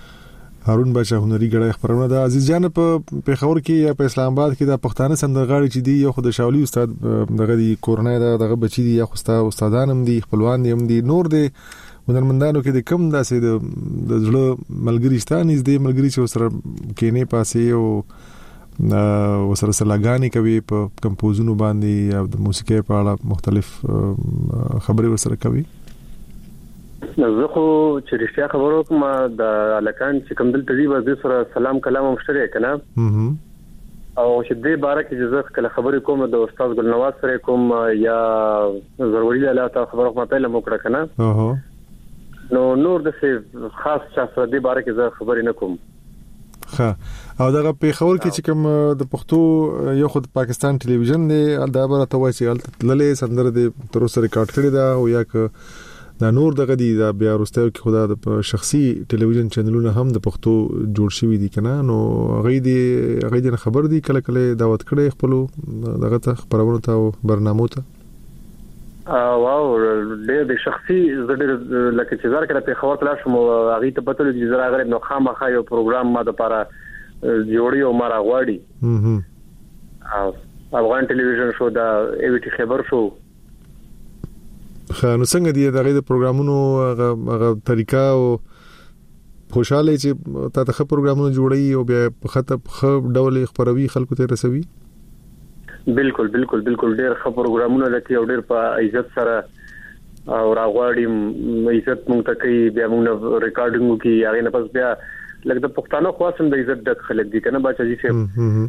هارون بچا هنري غړای خبرونه د عزیز جان په پیښور کې یا په اسلام آباد کې د پښتانه سندرغاړي چې دی یو خود شاولي استاد دغه دی کورونه دغه بچی دی یا خو استادان هم دي خپلوان هم دي نور دي هنرمندانو کې د کم داسې د ځړه ملګری ستانې دې ملګری چې سره کینې پاسې او وسره سلاګانی کوي په کمپوزونو باندې او د موسیقي په اړه مختلف خبرې ورسره کوي زه خو چې رښتیا خبرو کوم د الکان چې کوم دلته دی به سره سلام کلام مشترک کنه او چې دې باره کې زه کله خبرې کوم د استاد ګلنواز سره کوم یا ضروري له تا خبرو کوم په لمو کړه کنه نو نور د خاص چا سره دې باره کې زه خبرې نه کوم ها او دغه په خبر کې چې کوم د پښتو یو خود پاکستان ټلویزیون دی دا به راته وایي چې للې سندره دې تر اوسه ریکارډ کړی دا او یا ک دا نور دغه دی دا بیا وروسته کې خدا د شخصي ټلویزیون چینلونه هم د پښتو جوړ شوی دي کنه نو غي دي خبر دي کله کله دعوت کړي خپل دغه ته خبرونه ته برنامه ته واو د شخصي زړه لکه چې زار کړه په خبر کلا شم غي ته پته لګي زرا غره نو خامخا یو پروګرام ما د لپاره جوړي او مارا غواړي افغان ټلویزیون شو دا ای وی ټی خبر شو نو څنګه دی دغه د پروګرامونو هغه طریقه او خوشاله چې تاسو پروګرامونه جوړی او بیا په خط ډول خبروي خلکو ته رسوي بالکل ډېر ښه پروګرامونه لکه ډېر په عزت سره او راغواړي عزت مونږ ته کوي بیا مونږ ریکارډینګ کوي هغه نه پس بیا لکه د پښتنو خاصم د عزت د خلک دي کنه بچا جی نو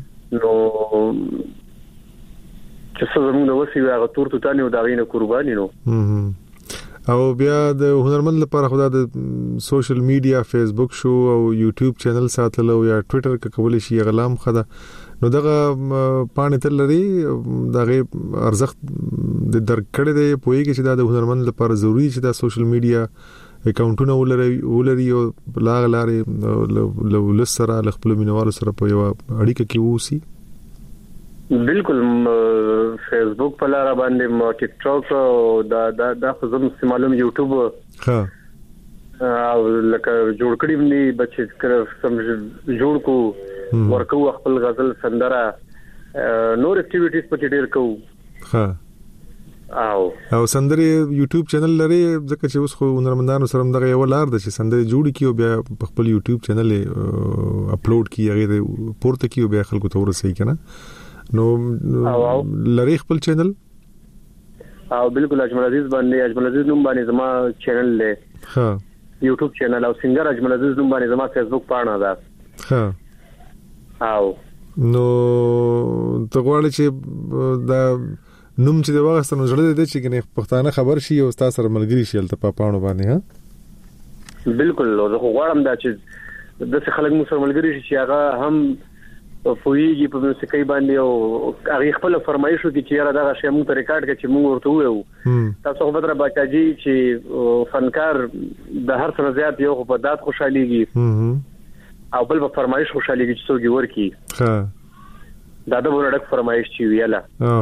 چې څه زموږ د وسی هغه تور توتانی او داغینه قرباني نو او بیا د هنرمند لپاره خدای د سوشل میډیا فیسبوک شو او یوټیوب چینل ساتل او یا ټوئیټر کول شي غلام خدا نو دغه پانه تل لري دغه ارزښت د درکړې دی پوهیږي چې د هنرمند لپاره ضروری چې د سوشل میډیا اکاونټونه ولري او لاغلاري لسره خپل مینوالو سره په یو اړیکه کې ووسی بالکل فیسبوک په لار باندې ټیک ټاک او دا خو زم معلوم یوټیوب ها او لکه جوړ کړی مې بچی سم جوړ کو ورکو خپل غزل سندره نور اکټیویټیز په ډیر کو ها او سندره یوټیوب چینل لري ځکه چې اوس خو هنرمندانو سره دغه یو لار د چې سندره جوړ کیو بیا خپل یوټیوب چینل اپلوډ کی هغه پورته کیو بیا خلکو ته ورسې کنه نو لری خپل چینل او بالکل اجمل عزیز نوم باندې زما چینل له ها یوټیوب چینل او سنگر اجمل عزیز نوم باندې زما فیسبوک پاڼه ده ها او نو ته غواړې چې دا نوم چې د واغستنو جوړه دي چې کنه پښتانه خبر شي او تاسو سره ملګری شي تل په پاڼو باندې ها بالکل زه غواړم دا چې د څه خلک مو سره ملګری شي چې هغه هم فویږي په موسیقي باندې او هغه خپل فرمایشو کې چې را دا شی موږ ته ریکارډ کړي چې موږ ورته وایو تاسو خو بدر باچاجي چې فنکار د هر څه زیات یو په دات خوشاليږي او بل په فرمایش خوشاليږي چې څوګي ورکی ها دا د ورډک فرمایش چې ویاله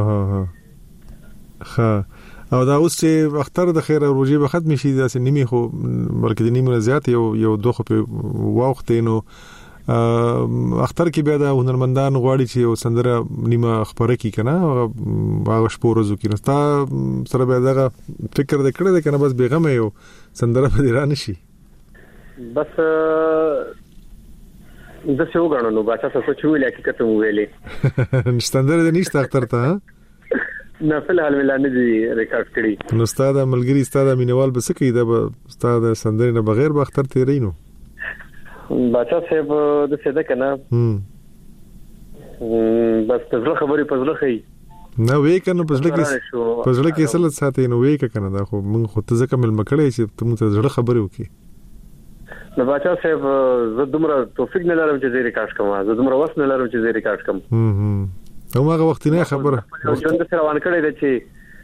ها او دا اوس چې اختر د خیر روزي به ختم شي دا سنمي خو بلکې د نیمه زیات یو دوه په وخت نو اختر کې بیا د هنرمندان غواړي چې یو سندره نیمه خبره کی کنه هغه شپورزو کې نستا سره بیا دا فکر د کړه کنه بس بیغمه یو سندره په ایران شي بس د څه وګڼو نو باچا څه چوي حقیقت مو ویلې سندره د نشته اختر ته نه فلحال ملانه دي ریکارډ کړی نو استاد ملګری استاد مینوال بس کې دا استاد سندره نه بغیر به اختر تیرینو باچا صاحب د څه ده کنه بس تزله خبرې پزله خي نو وې کنه پزله کې اصل ساتي نو وې کنه دا خو موږ خو ته ځکه مل مکړې چې ته موږ ته ځړه خبرې وکي نو باچا صاحب زه دومره توفیق نه لرم چې زه ریکارډ کوم زه دومره وس نه لرم چې زه ریکارډ کوم هغه وخت نه خبره ژوند سره روان کړی دی چې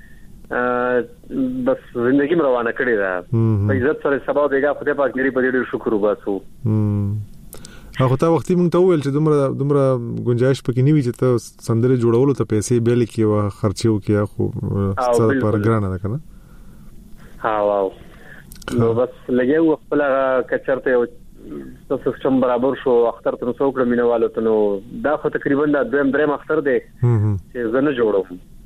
بس زندگی مې روانه کړې ده په عزت سره سبا دیګه خدای پاک لري په دې شکر وباسو هغه ته وختي مونږ ته ویل چې دومره گنجائش پکې نیوي چې ته سندره جوړولو ته پیسې بیل کې او خرچو کې خو څه پر ګرانه ده کنه ها واو نو بس لګیو خپل کچرته یو سیستم برابر شو اختر ته نو څوک مینوالو ته نو دا خو تقریبا د دریم اختر دی چې زه نه جوړوم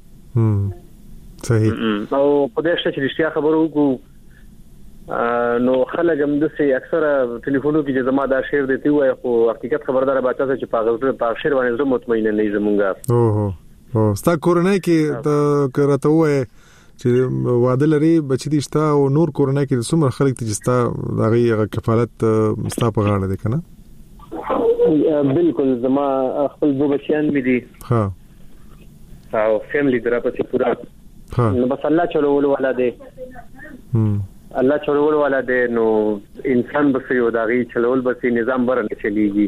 صحیح او په دې شته چې رښتیا خبرو کو نو خلک هم د سي اکثره ټلیفونو کې زما دا شعر دی وای خو حقیقت خبردار باچا چې په شعر باندې زه مطمئن نه زمونږه او ستا کورنۍ کې ته کرته وای چې واده لري بچی دي شتا او نور کورنۍ کې څومره خلک چې ستا دغه کفالت ستا په غاړه ده کنه بالکل زما خپل دو بچیان مې دي ها او فیملی درپسې پورا نو بس الله چلول والا دی الله چلول والا دی نو انسان بس یو داغي چلول بس نظام برن چلیږي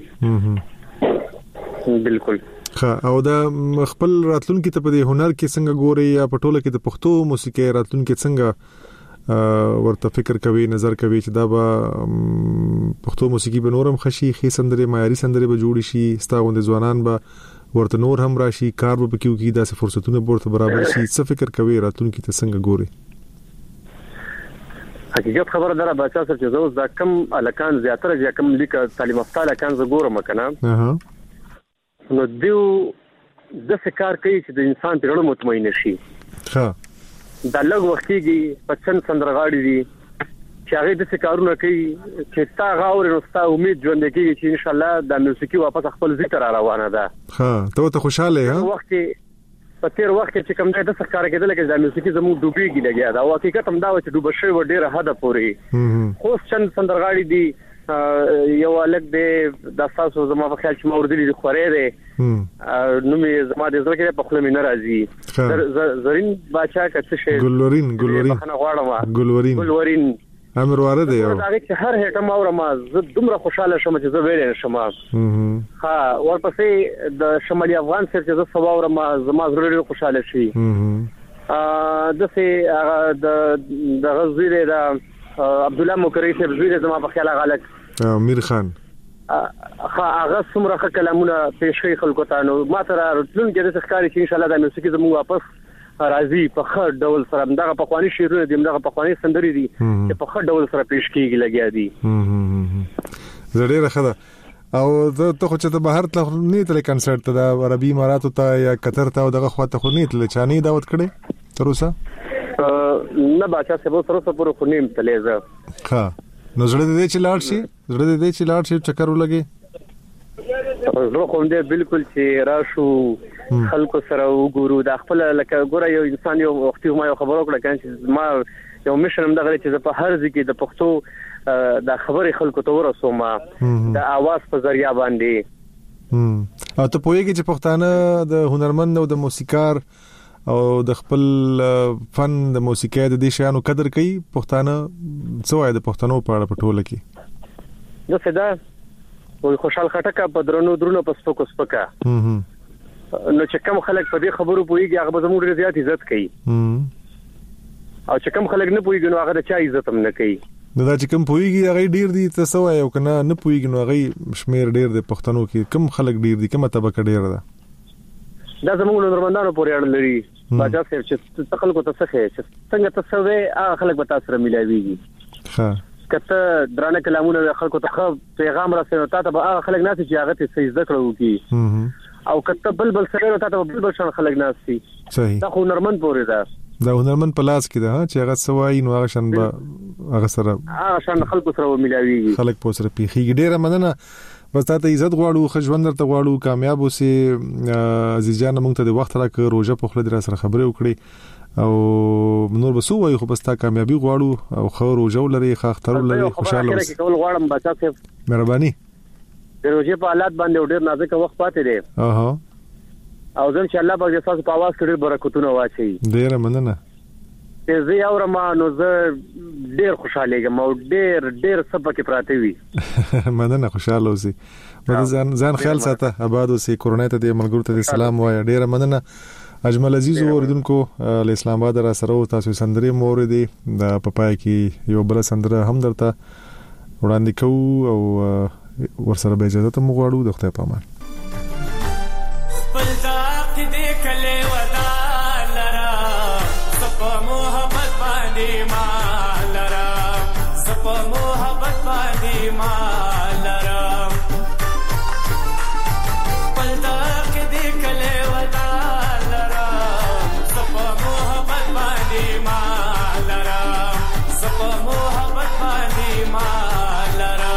بالکل او دا خپل راتلونکو ته په هنر کې څنګه ګوري یا په ټوله کې د پښتو موسیقي راتلونکو څنګه ورته فکر کوي نظر کوي چې دا به پښتو موسیقي به نورم خشي خې سندره معیاري سندره به جوړ شي ستاوند ځوانان به ورته نور هم راشي کار به کیو کې داسې فرصتونه ورته برابر شي څه فکر کوي راتلونکو ته څنګه ګوري حقیقت خبره دره بچا سره چې زوز دا کم الکان زیاتره چې کم لیک تعلیم یافته الکان ز ګورم کنه نو دیو د فکر کوي چې د انسان په اړه مطمئن شي ها دا لږ وختيږي پچن سندرغاړي دي چې هغه د کارونه کوي چې تا غاور نو ستا امید ژوند کېږي چې ان شاء الله د موسیقي واپس خپل ذکر روانه ده ها ته خوشاله ها وخت په تیر وخت کې چې کوم د ښکار کېدل کې د موسیقي زموږ ډوبېږي لګیا دا او حقیقت هم دا و چې ډوب شوی و ډیره حد پورې خو چند سندرغاړي دي یو الګ د تاسو زما په خیال چې موردلی د خورې ده نو مې زما د زړه کې په خپل مين راځي زرین باچا کڅ شي ګلورین امر وارد دی دا چې هر هټم اور ما زه دومره خوشاله شوم چې زه ویل شم ها ورپسې د شمالي افغان سره چې زه سواور ما زما ضروري خوشاله شي د سه د غزوی د عبد الله مکری صاحب زوی زما په خیال غلط امیر خان هغه څومره کلامونه پیش کوي خلکو ته نو ما تر راتلون کې د ښکاری چې ان شاء الله د موسیقي زموږ واپس راځي په خړ ډول سره دغه په خواني شیرونه دي دغه په خواني سندري دي چې په خړ ډول سره پیش کیږي لګیا دي زړه راخه او ته خو چې ته بهر تل نه تل کنسرت ته د عربي اماراتو ته یا قطر ته دغه خواته خو نه تل چاني دعوت کړي تر اوسه نه باچا سبو سره پورو خو نیم تلېزه ها نو زړه دې چې لاړ شي چکر ولګي زه خو دې بالکل چې راشو خلکو سره وګورو د خپل لکه ګوره یو انسان یو وختي ما یو خبرو کړه چې ما یو مشن هم دغه چې په هر ځای کې د پښتو د خبرې خلکو ته ورسوم د आवाज په ذریعہ باندې او ته پوهیږي چې پښتانه د هنرمند او د موسیقار او د خپل فن د موسیقۍ د دې شیانو قدر کوي پښتانه څه وایي د پښتنو په اړه په ټوله کې نو صدا وي خوشحال خټکا په درنو په سپکا نو چې کوم خلک په دې خبرو پويږي هغه زموږ ډېر زیات عزت کوي او چې کوم خلک نه پويږي نو هغه د چا عزت هم نه کوي نو دا چې کوم پويږي هغه ډېر دي تاسو وایو کنه نه پويږي نو هغه شمیر ډېر دي پښتنو کې کوم خلک ډېر دي کومه طبقه ډېر ده دا زموږ نورمندانو پورې اړه لري باچا صاحب چې تخلق ته څه چې څنګه تاسو هغه خلک به تاسو سره ملایويږي ها کته درانه کلامونه خلکو ته پیغام راسي ته به هغه خلک ناسي چې هغه ته صحیح ذکر وکړي او کته بلبل سره ته بلبل شان خلک ناسي صحیح دا هنرمند پورې ده دا هنرمند په لاس کې ده چې هغه سوای نو هغه شان به هغه سره خلکو سره ملایويږي خلک په سره پیخي ډیره مننه بس ته عزت غواړو خجوند درته غواړو کامیاب اوسې عزیز جان موږ ته د وخت راکړه روزه په خله در سره خبرې وکړي او نور بسو وای خو بس تا کامیابی غواړو او خو روزه ولري خاطر ولري خوشاله اوسې کول غواړم بچا صاحب مهرباني د روزه په حالات باندې ډېر نازک وخت پاتې دی او ځل چې الله په تاسو په आवाज کې ډېر برکتونه واچي ډېر مننه زه یو رما نو زه ډېر خوشاله یم او ډېر سبا کې پراته وي مننه خوشاله اوسې ځان خیال ساته آباد اوسې کورونه ته د ملګرو ته سلام وایي ډېر مننه اجمل عزیز اوریدونکو له اسلام آباد را سره تاسو سندري موردي د پپای کې یو بل سندره هم درته وړاندې کوو او ورسره به اجازه ته مغواړو د خدای په امان خپل ذات دې کله ودا لرا سپ محبت باندې ما لرا سپ محبت باندې ما لرا خپل ذات دې کله ودا لرا سپ محبت باندې ما لرا سپ محبت باندې ما لرا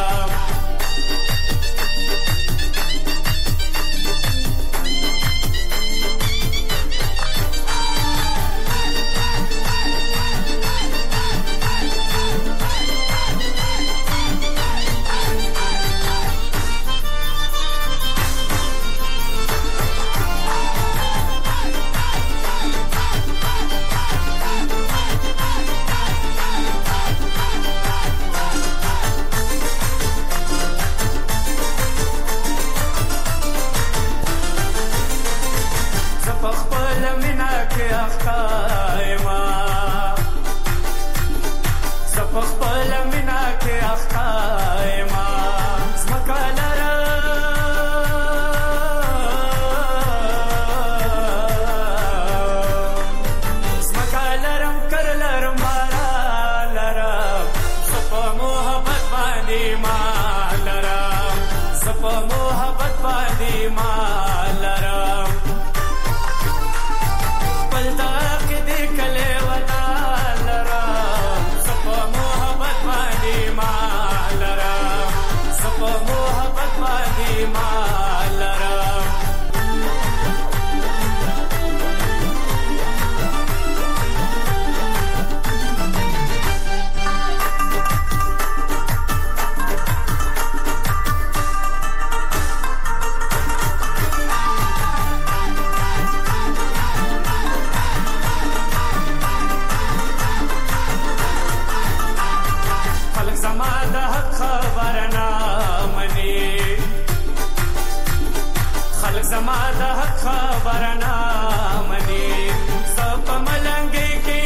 خبرنا مني خلق زما د حق خبرنا مني سپ ملنګي کې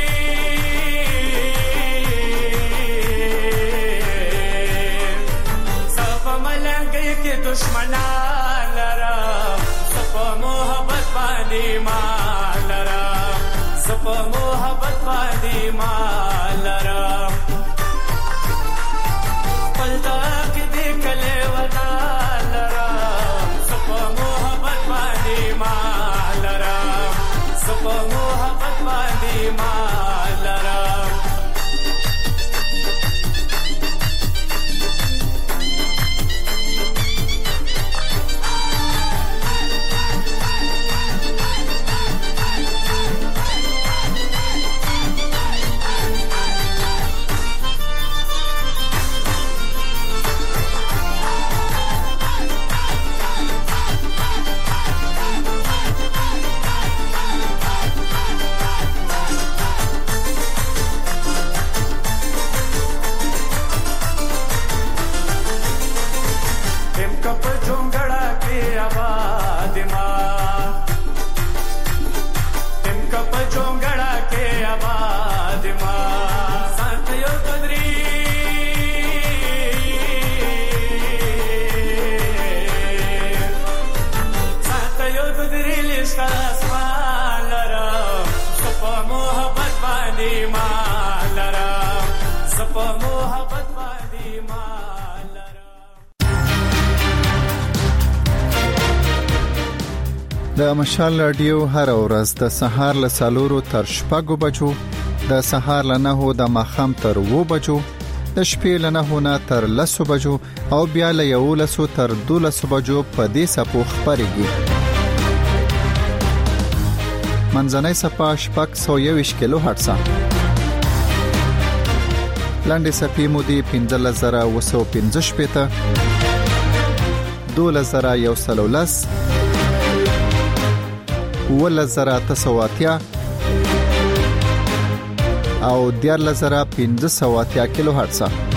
سپ ملنګي کې دشمنان لرا سپ محبت باندې مال لرا سپ محبت باندې مال لرا پلتا کې دې کله ودا لرا سپ محبت باندې مال لرا سپ محبت باندې مال لرا د مشال رادیو هر ورځ د سهار له 4 تر 6 بجو د سهار له 9 د ماخام تر 2 بجو د شپې له 9 نه تر 10 بجو او بیا له 11 تر 12 بجو په دې سپو خبرېږي منځنۍ صفه شپږ 121 کیلو هرتز لاندې صفې مودې 15915 2113 ولزراتسواتیا او 14500 کیلو هرتز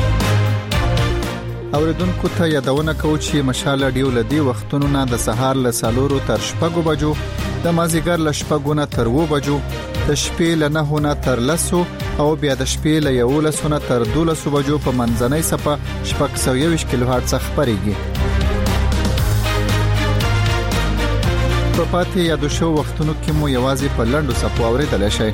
اوریدونکو ته یادونه کوم چې مشال رادیو لدی وختونو نه د سهار له 4 تر 6 بجو د مازیګر له 6 نه تر 2 بجو د شپې له 9 نه تر 10 او بیا د شپې له 11 نه تر 12 بجو په منځنۍ صفه 121 کیلو هرتز خبرېږي په پاتې یادو شو وختونو کې مو یوازې په لنډو صفو اوریدل شي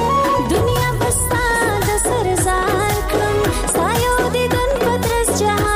जहाँ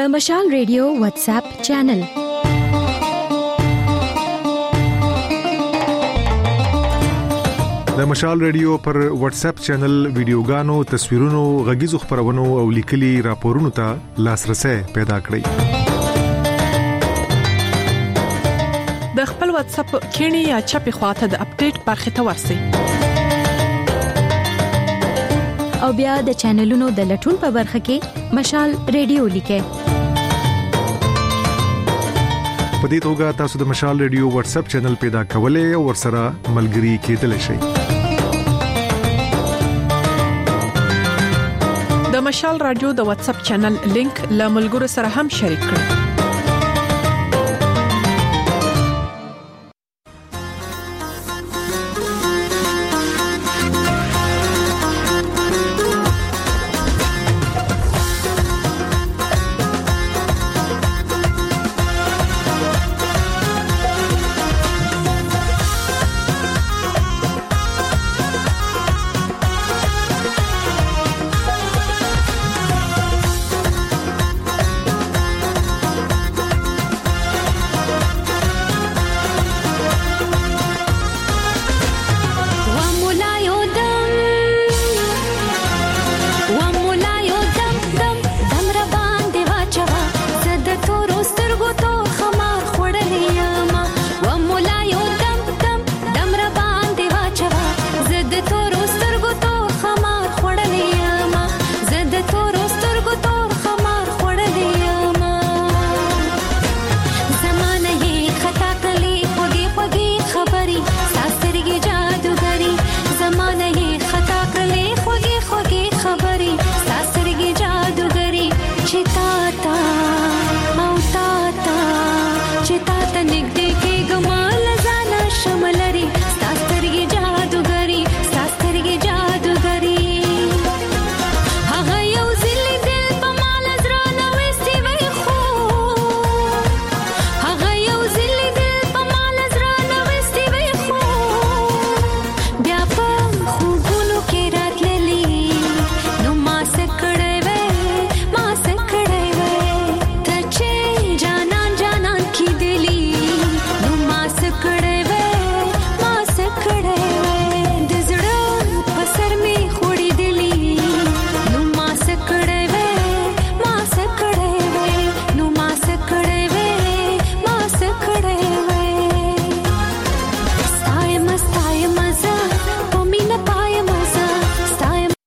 د مشال ریډیو واتس اپ چینل. د مشال ریډیو پر واتس اپ چینل ویډیوګانو، تصویرونو، غږیزو خبرونو او لیکلي راپورونو ته لاسرسي پیدا کړئ. د خپل واتس اپ کینی یا چپی خواته د اپډیټ برخه ته ورسئ. او بیا د چینلونو د لټون په برخه کې مشال ریډیو لیکه. په دې توګه تاسو د مشال ریډیو واتس اپ چینل پیدا کولای او ورسره ملګري کېدلی شئ. د مشال رادیو د واتس اپ چینل لینک له ملګرو سره هم شریک کړئ.